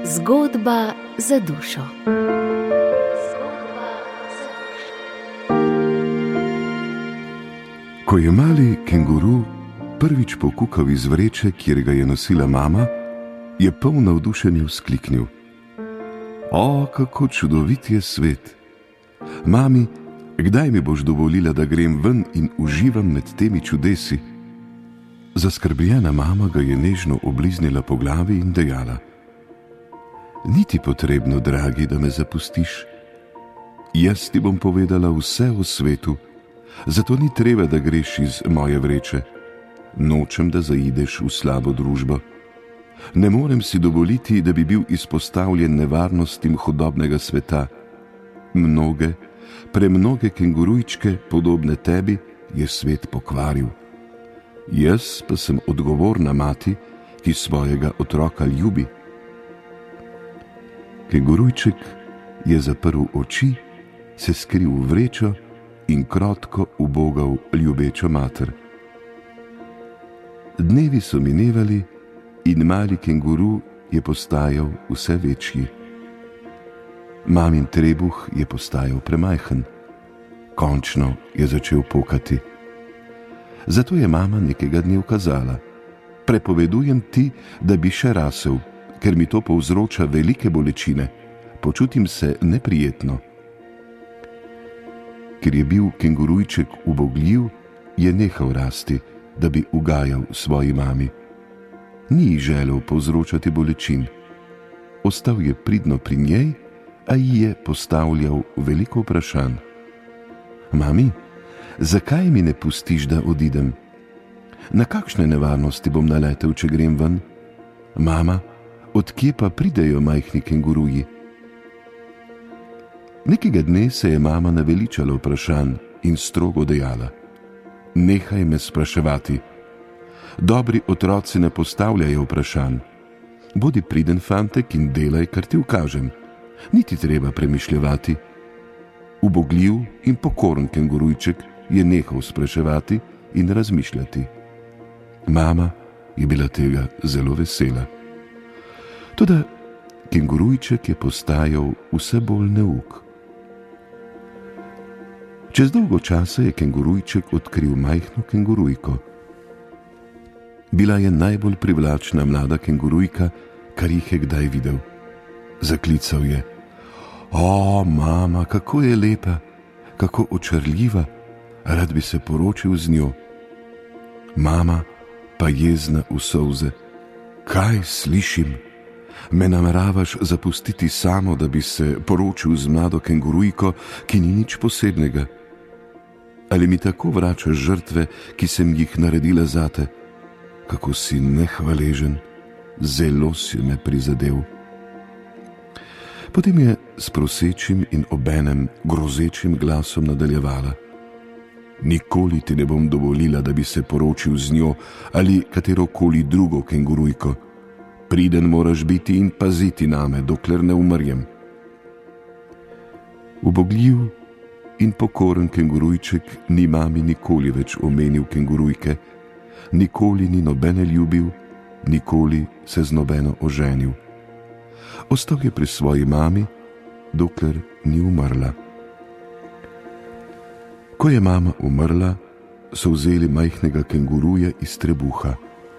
Zgodba za dušo. Ko je mali kenguru prvič pokukal iz vreče, kjer ga je nosila mama, je poln navdušenja vzkliknil: "O, kako čudovit je svet! Mami, kdaj mi boš dovolila, da grem ven in uživam med temi čudesi?" Zaskrbljena mama ga je nežno obliznila po glavi in dejala: "Ni ti potrebno, dragi, da me zapustiš. Jaz ti bom povedala vse o svetu, zato ni treba, da greš iz moje vreče. Nočem, da zaideš v slabo družbo. Ne morem si dovoliti, da bi bil izpostavljen nevarnostim hudobnega sveta. Premnoge kengurujčke, podobne tebi, je svet pokvaril. Jaz pa sem odgovorna mati, ki svojega otroka ljubi." Kengurujček je zaprl oči, se skril v vrečo in krotko ubogal ljubečo mater. Dnevi so minevali in mali kenguru je postajal vse večji. Mamin trebuh je postajal premajhen. Končno je začel pokati. Zato je mama nekega dne ukazala: "Prepovedujem ti, da bi še rasel, ker mi to povzroča velike bolečine. Počutim se neprijetno." Ker je bil kengurujček ubogljiv, je nehal rasti, da bi ugajal svoji mami. Ni ji želel povzročati bolečin. Ostal je pridno pri njej, a ji je postavljal veliko vprašanj. "Mami, zakaj mi ne pustiš, da odidem? Na kakšne nevarnosti bom naletel, če grem ven? Mama, od kje pa pridejo majhni kenguruji?" Nekega dne se je mama naveličala vprašanj in strogo dejala: "Nehaj me spraševati. Dobri otroci ne postavljajo vprašanj. Bodi priden fantek in delaj, kar ti ukažem. Ni ti treba premišljevati." Ubogljiv in pokoren kengurujček je nehal spraševati in razmišljati. Mama je bila tega zelo vesela. Toda kengurujček je postajal vse bolj neuk. Čez dolgo časa je kengurujček odkril majhno kengurujko. Bila je najbolj privlačna mlada kengurujka, kar jih je kdaj videl. Zaklical je: "O, mama, kako je lepa, kako očarljiva, rad bi se poročil z njo." Mama pa jezna v solze: "Kaj slišim? Me nameravaš zapustiti samo, da bi se poročil z mlado kengurujko, ki ni nič posebnega? Ali mi tako vračaš žrtve, ki sem jih naredila zate? Kako si nehvaležen, zelo si me prizadel." Potem je s prosečim in obenem grozečim glasom nadaljevala: "Nikoli ti ne bom dovolila, da bi se poročil z njo ali katerokoli drugo kengurujko. Priden moraš biti in paziti name, dokler ne umrjem." Ubogljiv in pokoren kengurujček ni mami nikoli več omenil kengurujke, nikoli ni nobene ljubil, nikoli se z nobeno oženil. Ostal je pri svoji mami, dokler ni umrla. Ko je mama umrla, so vzeli majhnega kenguruja iz trebuha.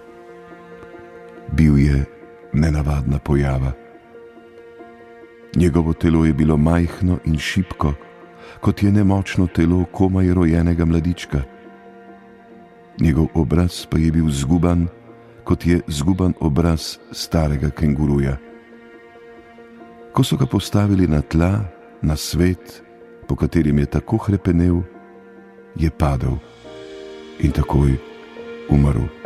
Bil je nenavadna pojava. Njegovo telo je bilo majhno in šibko, kot je nemočno telo komaj rojenega mladička. Njegov obraz pa je bil zguban, kot je zguban obraz starega kenguruja. Ko so ga postavili na tla, na svet, po katerim je tako hrepenel, je padel in takoj umrl.